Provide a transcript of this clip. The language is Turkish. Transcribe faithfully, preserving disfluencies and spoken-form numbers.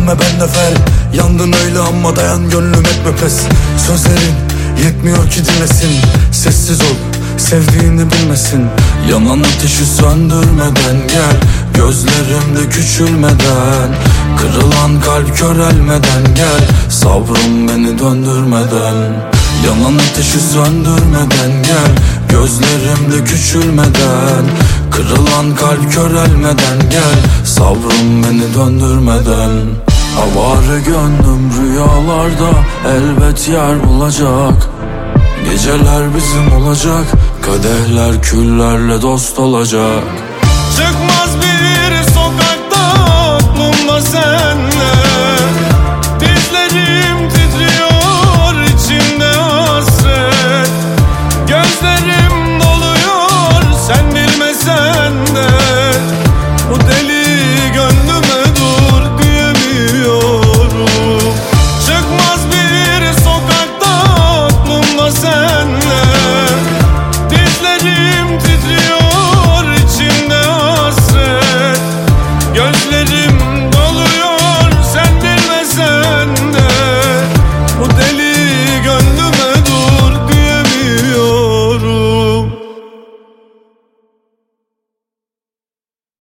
dönme ben de fer. Yandın öyle ama dayan gönlüm etme pes. Sözlerin yetmiyor ki dinlesin. Sessiz ol sevdiğini bilmesin. Yanan ateşi söndürmeden gel, gözlerimde küçülmeden. Kırılan kalp körelmeden gel, sabrım beni döndürmeden. Yanan ateşi söndürmeden gel, gözlerimde küçülmeden. Kırılan kalp körelmeden gel, sabrım beni döndürmeden. Avare gönlüm rüyalarda elbet yer bulacak. Geceler bizim olacak, kadehler küllerle dost olacak.